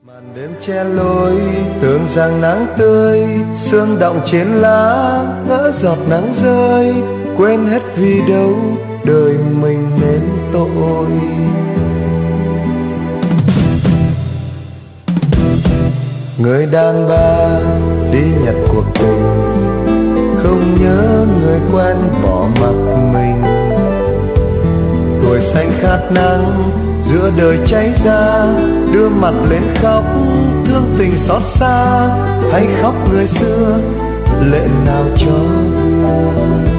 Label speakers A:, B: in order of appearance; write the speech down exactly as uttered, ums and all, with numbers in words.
A: Màn đêm che lối, tưởng rằng nắng tươi, sương đọng trên lá, ngỡ giọt nắng rơi, quên hết vì đâu đời mình nên tội. Người đàn bà đi nhặt cuộc tình, không nhớ người quen bỏ mặc mình. Tuổi xanh khát nắng, giữa đời cháy ra, đưa mặt lên khóc, thương tình xót xa, hay khóc người xưa, lệ nào cho